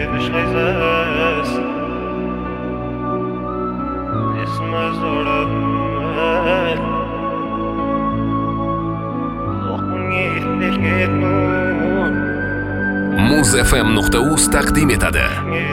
مش عايزاس اسمه زورم muzfm.uz taqdim etadi.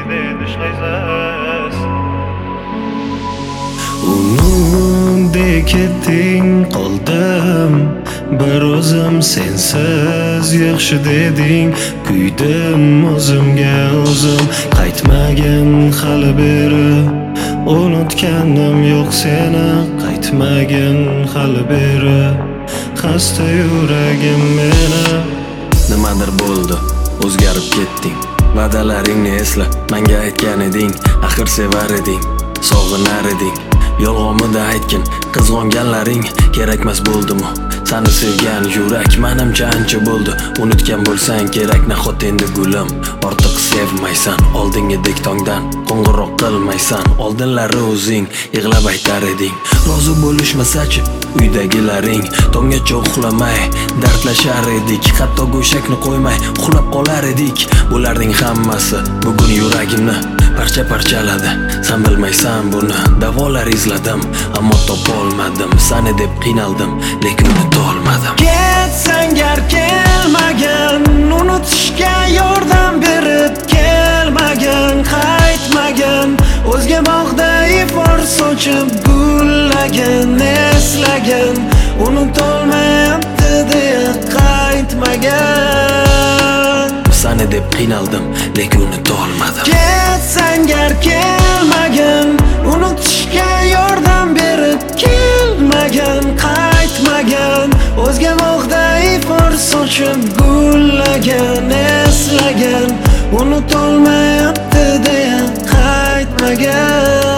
Unudek etding qoldim bir o'zim sensiz yaxshi deding kuydim o'zimga o'zim qaytmagin hali beri unutganim yo'q seni qaytmagin hali beri xasta yuragim meni nimadir bo'ldi o'zgarib ketding va'dalaringni esla menga aytgan eding axir sevar eding sog'inar eding yolg'onmida aytgin qizg'onganlaring kerakmas bo'ldimi seni sevgan yurak menimcha ancha bo'ldi unutgan bo'lsang kerak nahot endi gulim ortiq sevmaysan oldingidek tongdan qo'ng'iroq qilmaysan oldinlari o'zing yig'lab aytar eding rozi bo'lishmasachi uydagilaring tonggacha uxlamay dardlashar edik hatto go'shakni qo'ymay uxlab qolar edik bularning hammasi bugun yuragimni parcha parchaladi sen bilmaysan buni davolar izladim ammo topolmadim seni deb qiynaldim lekin unutolmadim ketsang gar kelmagan unutishga yordam berib kelmagan qaytmagan o'zga bog'da ifor sochib gullagan eslagan unutolmayapti deya qaytmagan seni deb qiynaldim lekin unutolmadim ketsang gar kelmagan unutishga yordam berib kelmagan qaytmagan o'zga bog'da ifor sochib gullagan eslagan unutolmayapti deya qaytmagan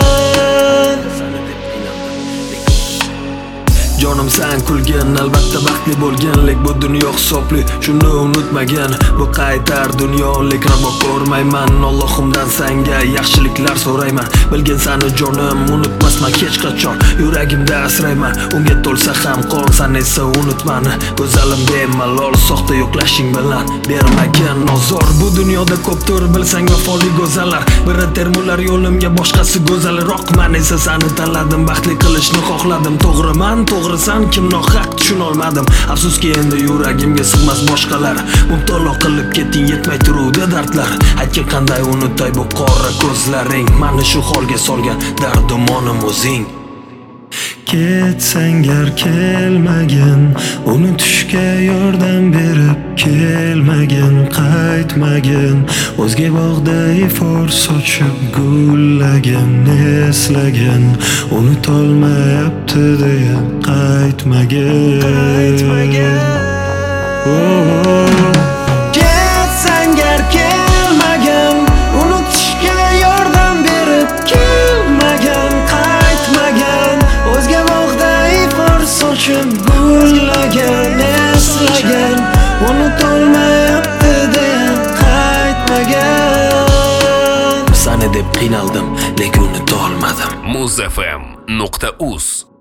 jonim sen kulgin albatta baxtli bo'lganlik bu dunyo hisobli shuni unutmagan bu qaytar dunyo lekin rabo ko'rmayman Allohimdan senga yaxshiliklar so'rayman bilgin seni jonim unutmasman hech qachon yuragimda asrayman unga to'lsa ham qon sen esa unutmani go'zalim bemalol soxta yo'qlashing bilan bermagin nozor bu dunyoda ko'pdir bilsang vafoli go'zallar biri termular yo'limga boshqasi go'zalroq men esa seni tanladim baxtli qilishni xohladim to'g'riman to'g'ri sen kim nohaq tushunolmadim afsuski endi yuragimga sig'mas boshqalar mubtalo qilib ketding yetmay turuvdi dardlar aytgin qanday unutay bu qora ko'zlaring meni shu holga solgan dardumonim o'zing ketsang gar kelmagan unutishga yordam berib kelmagan qaytmagan o'zga bog'da ifor sochib gullagan eslagan unutolmayapti deya qaytmagan ketsang gar kelmagan unutishga yordam berib kelmagan qaytmagan o'zga bog'da ifor sochib gullagan eslagan unutolmayapti deya qaytmagan seni deb qiynaldim lekin unutolmadim muzfm.uz